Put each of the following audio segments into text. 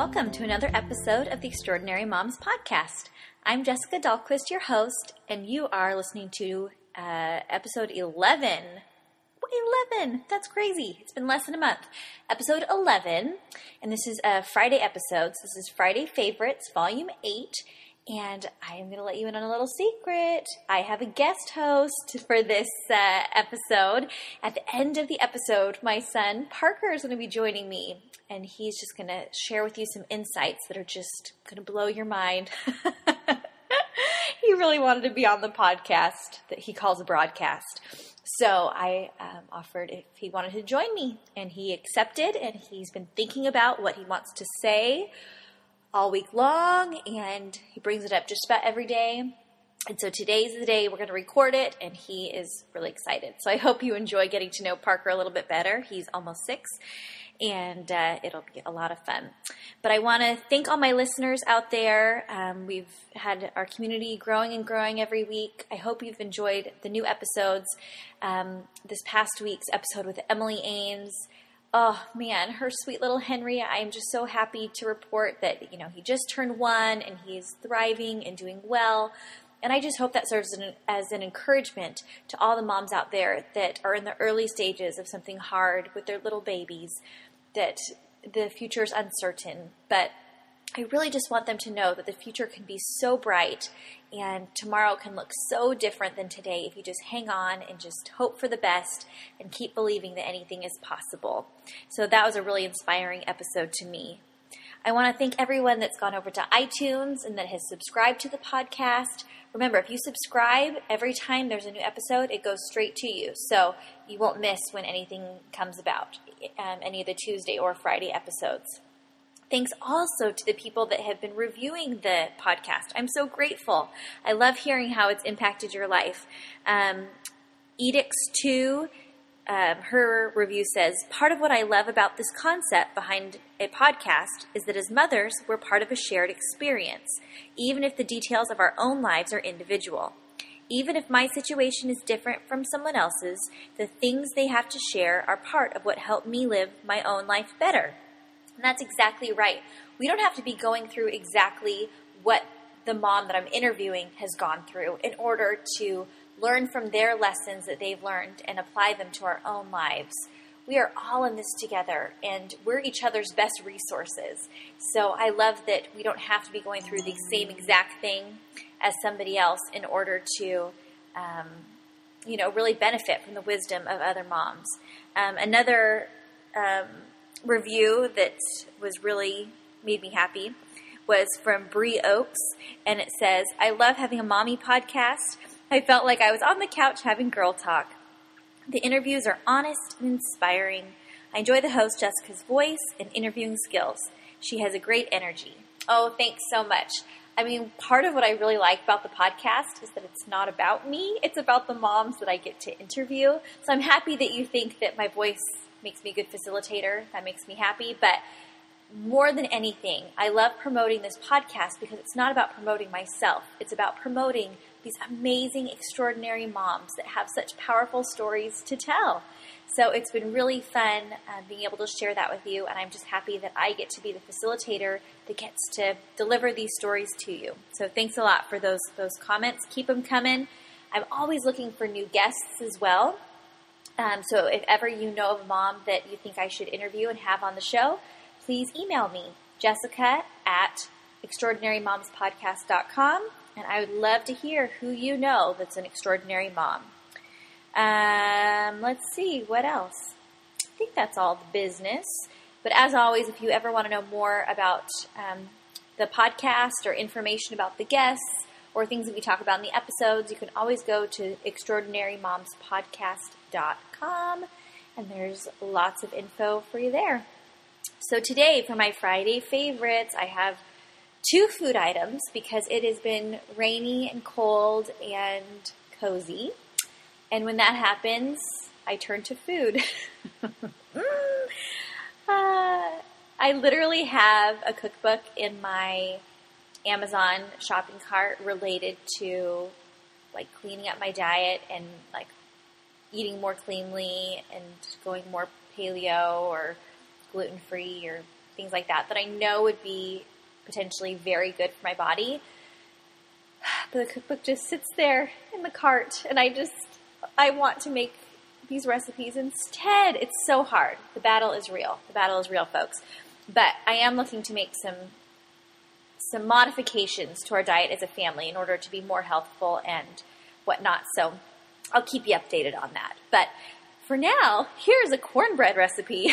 Welcome to another episode of the Extraordinary Moms Podcast. I'm Jessica Dahlquist, your host, and you are listening to episode 11. 11! That's crazy. It's been less than a month. Episode 11, and this is a Friday episode. So this is Friday Favorites, Volume 8, and I am going to let you in on a little secret. I have a guest host for this episode. At the end of the episode, my son Parker is going to be joining me, and he's just going to share with you some insights that are just going to blow your mind. He really wanted to be on the podcast that he calls a broadcast. So I offered if he wanted to join me, and he accepted, and he's been thinking about what he wants to say all week long, and he brings it up just about every day. And so today's the day we're going to record it, and he is really excited. So I hope you enjoy getting to know Parker a little bit better. He's almost 6, and it'll be a lot of fun. But I want to thank all my listeners out there. We've had our community growing and growing every week. I hope you've enjoyed the new episodes. This past week's episode with Emily Ames. Oh, man, her sweet little Henry. I am just so happy to report that, he just turned 1 and he's thriving and doing well. And I just hope that serves as an encouragement to all the moms out there that are in the early stages of something hard with their little babies, that the future is uncertain. But I really just want them to know that the future can be so bright and tomorrow can look so different than today if you just hang on and just hope for the best and keep believing that anything is possible. So that was a really inspiring episode to me. I want to thank everyone that's gone over to iTunes and that has subscribed to the podcast. Remember, if you subscribe, every time there's a new episode, it goes straight to you. So you won't miss when anything comes about, any of the Tuesday or Friday episodes. Thanks also to the people that have been reviewing the podcast. I'm so grateful. I love hearing how it's impacted your life. Edix2, her review says, part of what I love about this concept behind a podcast is that as mothers, we're part of a shared experience, even if the details of our own lives are individual. Even if my situation is different from someone else's, the things they have to share are part of what helped me live my own life better. And that's exactly right. We don't have to be going through exactly what the mom that I'm interviewing has gone through in order to learn from their lessons that they've learned and apply them to our own lives. We are all in this together, and we're each other's best resources. So I love that we don't have to be going through the same exact thing as somebody else in order to, really benefit from the wisdom of other moms. Another review that was really made me happy was from Bree Oaks, and it says, I love having a mommy podcast. I felt like I was on the couch having girl talk. The interviews are honest and inspiring. I enjoy the host Jessica's voice and interviewing skills. She has a great energy. Oh, thanks so much. I mean, part of what I really like about the podcast is that it's not about me. It's about the moms that I get to interview. So I'm happy that you think that my voice makes me a good facilitator. That makes me happy. But more than anything, I love promoting this podcast because it's not about promoting myself. It's about promoting these amazing, extraordinary moms that have such powerful stories to tell. So it's been really fun being able to share that with you, and I'm just happy that I get to be the facilitator that gets to deliver these stories to you. So thanks a lot for those comments. Keep them coming. I'm always looking for new guests as well. So if ever you know of a mom that you think I should interview and have on the show, please email me, jessica@extraordinarymomspodcast.com, and I would love to hear who you know that's an extraordinary mom. Let's see, what else? I think that's all the business. But as always, if you ever want to know more about the podcast or information about the guests or things that we talk about in the episodes, you can always go to extraordinarymomspodcast.com, and there's lots of info for you there. So today, for my Friday favorites, I have 2 food items because it has been rainy and cold and cozy. And when that happens, I turn to food. I literally have a cookbook in my Amazon shopping cart related to like cleaning up my diet and like eating more cleanly and going more paleo or gluten-free or things like that I know would be potentially very good for my body. But the cookbook just sits there in the cart, and I want to make these recipes instead. It's so hard. The battle is real. The battle is real, folks. But I am looking to make some modifications to our diet as a family in order to be more healthful and whatnot. So I'll keep you updated on that. But for now, here's a cornbread recipe.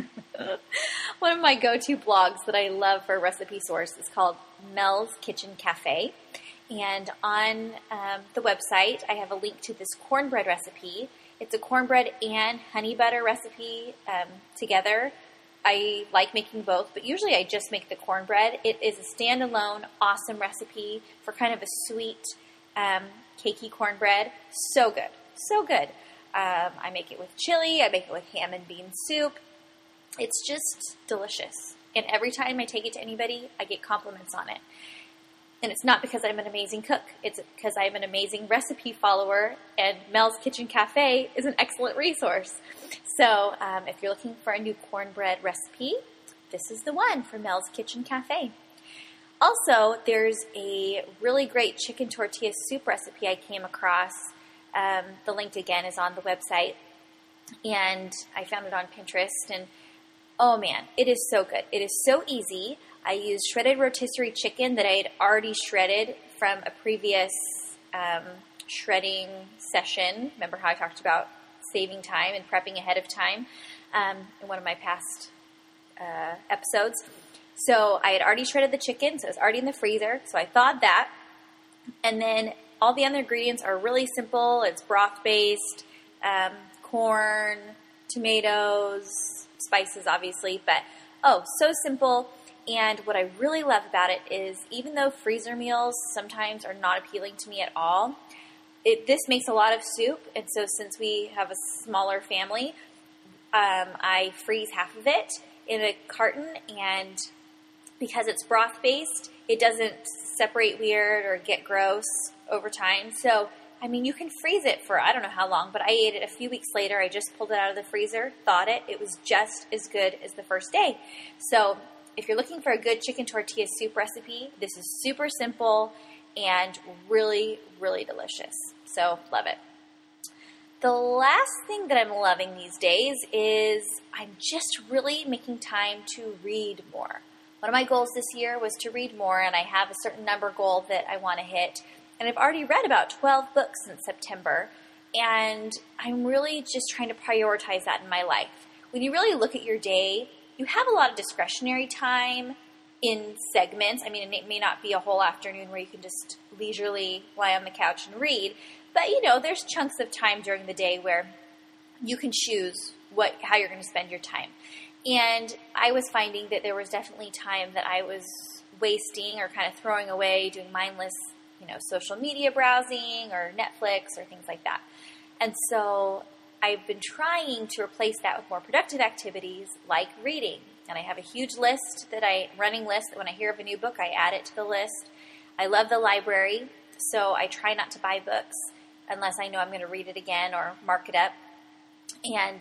One of my go-to blogs that I love for a recipe source is called Mel's Kitchen Cafe. And on the website, I have a link to this cornbread recipe. It's a cornbread and honey butter recipe together. I like making both, but usually I just make the cornbread. It is a standalone, awesome recipe for kind of a sweet, cakey cornbread. So good. So good. I make it with chili. I make it with ham and bean soup. It's just delicious. And every time I take it to anybody, I get compliments on it. And it's not because I'm an amazing cook. It's because I'm an amazing recipe follower, and Mel's Kitchen Cafe is an excellent resource. So if you're looking for a new cornbread recipe, this is the one for Mel's Kitchen Cafe. Also, there's a really great chicken tortilla soup recipe I came across. The link, again, is on the website. And I found it on Pinterest. And, oh, man, it is so good. It is so easy. I used shredded rotisserie chicken that I had already shredded from a previous shredding session. Remember how I talked about saving time and prepping ahead of time in one of my past episodes. So I had already shredded the chicken, so it was already in the freezer. So I thawed that. And then all the other ingredients are really simple. It's broth-based, corn, tomatoes, spices, obviously. But, so simple. And what I really love about it is even though freezer meals sometimes are not appealing to me at all, this makes a lot of soup. And so since we have a smaller family, I freeze half of it in a carton. And because it's broth-based, it doesn't separate weird or get gross over time. So, I mean, you can freeze it for I don't know how long, but I ate it a few weeks later. I just pulled it out of the freezer, thawed it. It was just as good as the first day. So if you're looking for a good chicken tortilla soup recipe, this is super simple and really, really delicious. So, love it. The last thing that I'm loving these days is I'm just really making time to read more. One of my goals this year was to read more, and I have a certain number goal that I want to hit. And I've already read about 12 books since September, and I'm really just trying to prioritize that in my life. When you really look at your day, you have a lot of discretionary time in segments. I mean, it may not be a whole afternoon where you can just leisurely lie on the couch and read. But, there's chunks of time during the day where you can choose how you're going to spend your time. And I was finding that there was definitely time that I was wasting or kind of throwing away doing mindless, social media browsing or Netflix or things like that. And so I've been trying to replace that with more productive activities like reading. And I have a huge running list that when I hear of a new book, I add it to the list. I love the library, so I try not to buy books unless I know I'm going to read it again or mark it up. And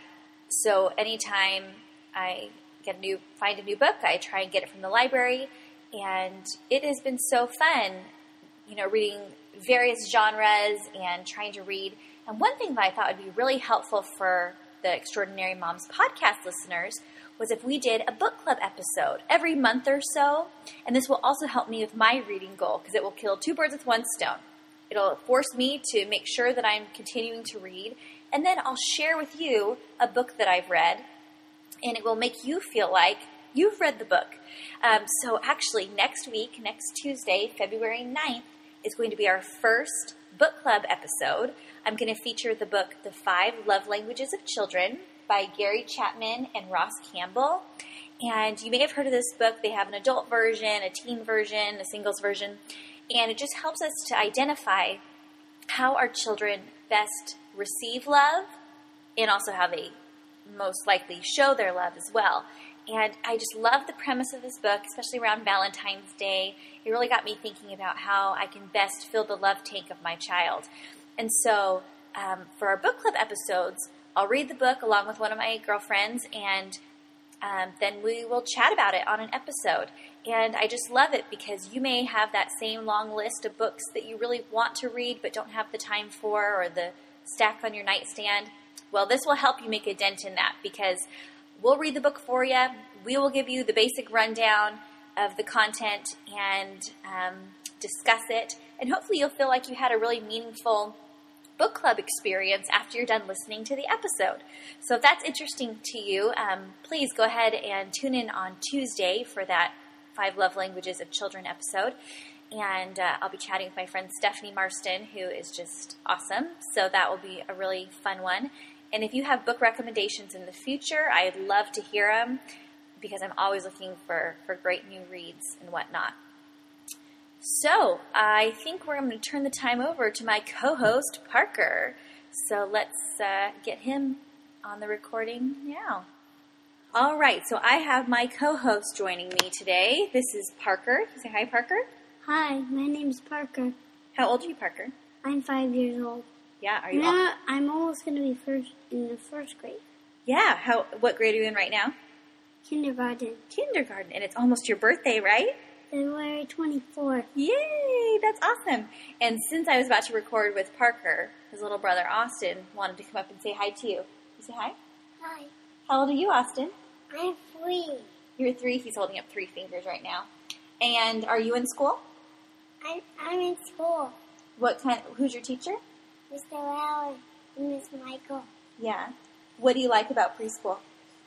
so anytime I find a new book, I try and get it from the library. And it has been so fun, reading various genres and trying to read. And one thing that I thought would be really helpful for the Extraordinary Moms podcast listeners was if we did a book club episode every month or so. And this will also help me with my reading goal because it will kill two birds with one stone. It'll force me to make sure that I'm continuing to read. And then I'll share with you a book that I've read. And it will make you feel like you've read the book. So actually, next week, next Tuesday, February 9th, is going to be our first book club episode. I'm going to feature the book, The 5 Love Languages of Children by Gary Chapman and Ross Campbell. And you may have heard of this book. They have an adult version, a teen version, a singles version. And it just helps us to identify how our children best receive love and also how they most likely show their love as well. And I just love the premise of this book, especially around Valentine's Day. It really got me thinking about how I can best fill the love tank of my child. And so for our book club episodes, I'll read the book along with one of my girlfriends, and then we will chat about it on an episode. And I just love it because you may have that same long list of books that you really want to read but don't have the time for, or the stack on your nightstand. Well, this will help you make a dent in that because we'll read the book for you. We will give you the basic rundown of the content and discuss it. And hopefully you'll feel like you had a really meaningful book club experience after you're done listening to the episode. So if that's interesting to you, please go ahead and tune in on Tuesday for that 5 Love Languages of Children episode. And I'll be chatting with my friend Stephanie Marston, who is just awesome. So that will be a really fun one. And if you have book recommendations in the future, I'd love to hear them because I'm always looking for great new reads and whatnot. So, I think we're going to turn the time over to my co-host, Parker. So, let's get him on the recording now. All right, so I have my co-host joining me today. This is Parker. Say hi, Parker. Hi, my name's Parker. How old are you, Parker? I'm 5 years old. Yeah, are you? I'm almost going to be in the first grade. Yeah, what grade are you in right now? Kindergarten. Kindergarten, and it's almost your birthday, right? February 24th. Yay, that's awesome. And since I was about to record with Parker, his little brother Austin wanted to come up and say hi to you. You say hi? Hi. How old are you, Austin? I'm 3. You're 3. He's holding up 3 fingers right now. And are you in school? I'm in school. Who's your teacher? Mr. Allen and Miss Michael. Yeah. What do you like about preschool?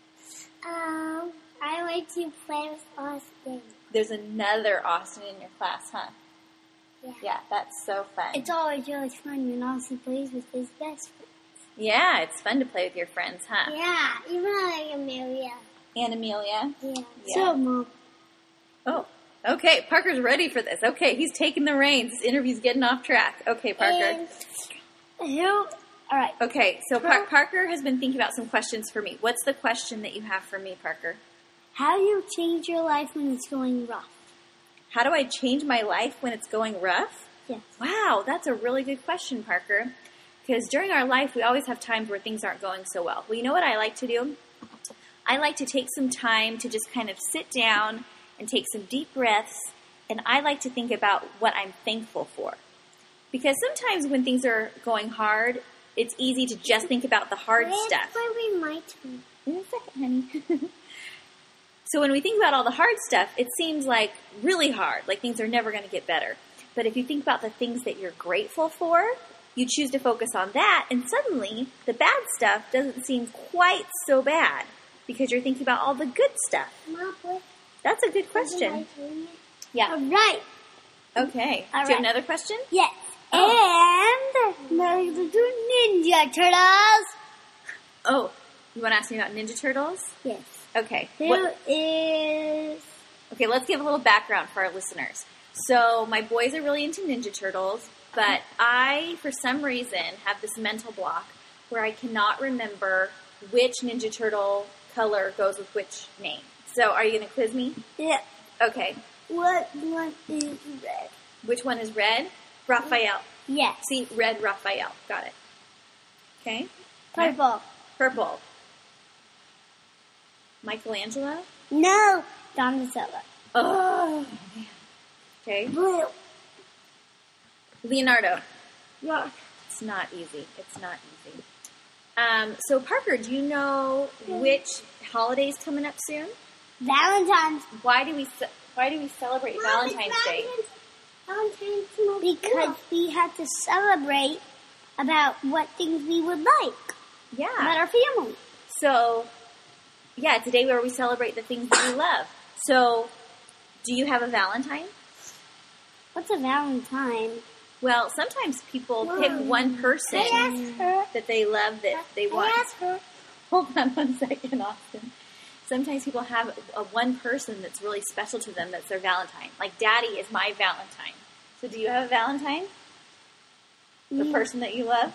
I like to play with Austin. There's another Austin in your class, huh? Yeah. Yeah, that's so fun. It's always really fun when Austin plays with his best friends. Yeah, it's fun to play with your friends, huh? Yeah, even like Amelia. And Amelia? Yeah. Yeah. So, Mom. Oh, okay. Parker's ready for this. Okay, he's taking the reins. This interview's getting off track. Okay, Parker. All right. Okay, so Parker has been thinking about some questions for me. What's the question that you have for me, Parker? How do you change your life when it's going rough? How do I change my life when it's going rough? Yes. Wow, that's a really good question, Parker. Because during our life, we always have times where things aren't going so well. Well, you know what I like to do? I like to take some time to just kind of sit down and take some deep breaths, and I like to think about what I'm thankful for. Because sometimes when things are going hard, it's easy to just think about the hard stuff. Why we might. In a second, honey. So when we think about all the hard stuff, it seems like really hard, like things are never going to get better. But if you think about the things that you're grateful for, you choose to focus on that, and suddenly the bad stuff doesn't seem quite so bad because you're thinking about all the good stuff. Mom, That's a good question. Yeah. All right. Okay. All Do you have right. another question? Yes. Oh. And now you do Ninja Turtles. Oh, you want to ask me about Ninja Turtles? Yes. Okay. is... Okay, let's give a little background for our listeners. So, my boys are really into Ninja Turtles, but I, for some reason, have this mental block where I cannot remember which Ninja Turtle color goes with which name. So, are you going to quiz me? Yeah. Okay. What one is red? Which one is red? Raphael. Yes. See, red Raphael. Got it. Okay. Purple. Purple. Michelangelo? No. Donatello. Oh, man. Okay. Blue. Leonardo. Yeah. It's not easy. It's not easy. So, Parker, do you know which holiday's coming up soon? Valentine's. Why do we celebrate Valentine's Day? Because we had to celebrate about what things we would like Yeah. about our family. So, yeah, it's a day where we celebrate the things that we love. So, do you have a Valentine? What's a Valentine? Well, sometimes people pick one person that they love that they want. Hold on one second, Austin. Sometimes people have one person that's really special to them that's their Valentine. Like, Daddy is my Valentine. So do you have a Valentine? The person that you love?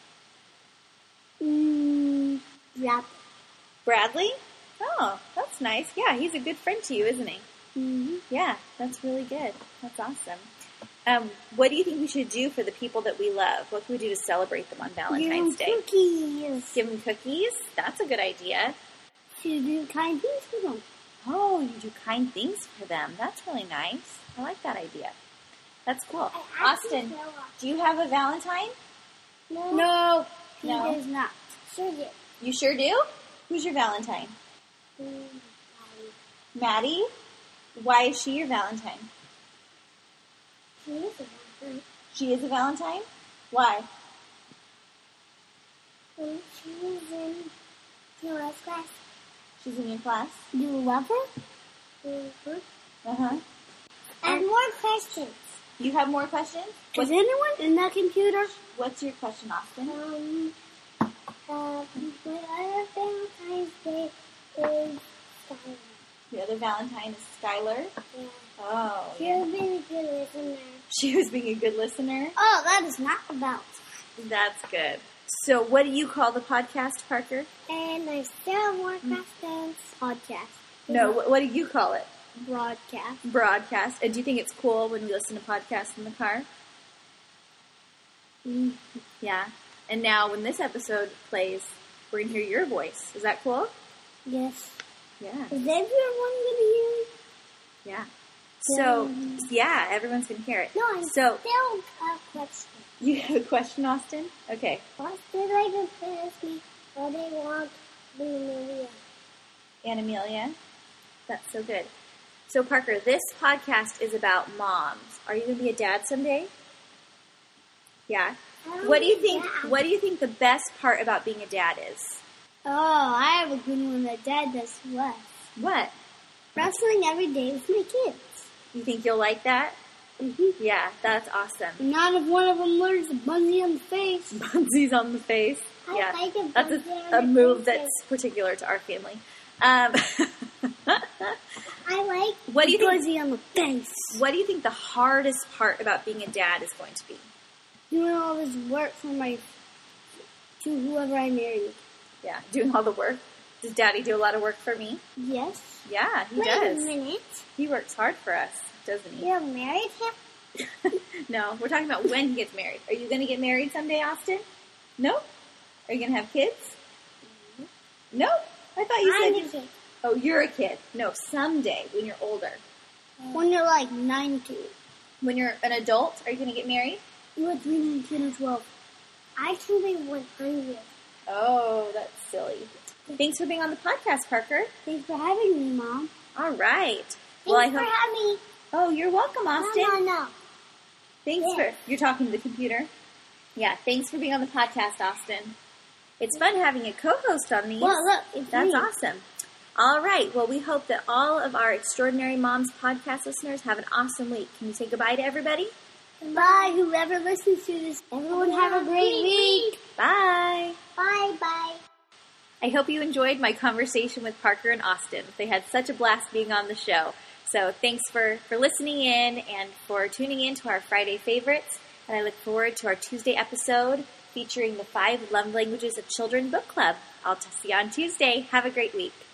Yeah. Bradley? Oh, that's nice. Yeah, he's a good friend to you, isn't he? Mm-hmm. Yeah, that's really good. That's awesome. What do you think we should do for the people that we love? What can we do to celebrate them on Valentine's Day? Cookies. Give them cookies? That's a good idea. to do kind things for them. Oh, you do kind things for them. That's really nice. I like that idea. That's cool. Austin, do you have a Valentine? No. He No. does not. Sure do. You sure do? Who's your Valentine? Maddie? Why is she your Valentine? She is a Valentine. She is a Valentine? Why? She was in US class. She's in your class? Do you love her? Uh-huh. And more questions. You have more questions? Is anyone in that computer? What's your question, Austin? My other Valentine's Day is Skylar. The other Valentine is Skylar? Yeah. Oh, She yeah. was being a good listener. She was being a good listener? Oh, that is not about. That's good. So what do you call the podcast, Parker? And I still have more questions. Podcast. No, what do you call it? Broadcast. Broadcast. And do you think it's cool when we listen to podcasts in the car? Yeah. And now when this episode plays, we're going to hear your voice. Is that cool? Yes. Yeah. Is everyone going to hear it? Yeah. So, yeah, everyone's going to hear it. No, I So, still have questions. you have a question, Austin? Okay. What did I just ask me? What they want the Amelia? And Amelia? That's so good. So, Parker, this podcast is about moms. Are you going to be a dad someday? Yeah. What do you think? What do you think the best part about being a dad is? Oh, I have a good one that Dad does less. What? Wrestling every day with my kids. You think you'll like that? Mm-hmm. Yeah, that's awesome. Not if one of them learns to bungee on the face. Bunsies on the face. I Yeah, like a that's bungee on a the move face. that's particular to our family. I like What do you think? bungee on the face. What do you think the hardest part about being a dad is going to be? Doing all this work for to whoever I marry. Yeah, doing all the work. Does Daddy do a lot of work for me? Yes. Yeah, he Wait does. a minute. He works hard for us, doesn't he? You married him? No, we're talking about when he gets married. Are you going to get married someday, Austin? No? Are you going to have kids? No? I thought you I'm said... a kid. Oh, you're a kid. No, someday, when you're older. When you're like 19. When you're an adult, are you going to get married? You were 3, 9, 10, or 12. I can be 100. Oh, that's silly. Thanks for being on the podcast, Parker. Thanks for having me, Mom. All right. Thanks for having me. Oh, you're welcome, Austin. No. Thanks Yeah. for... You're talking to the computer? Yeah, thanks for being on the podcast, Austin. It's fun having a co-host on these. Well, look, it's That's me. awesome. All right. Well, we hope that all of our Extraordinary Moms podcast listeners have an awesome week. Can you say goodbye to everybody? Bye, whoever listens to this. Everyone have a great week. Bye. Bye. I hope you enjoyed my conversation with Parker and Austin. They had such a blast being on the show. So thanks for listening in and for tuning in to our Friday favorites. And I look forward to our Tuesday episode featuring the 5 Love Languages of Children book club. I'll see you on Tuesday. Have a great week.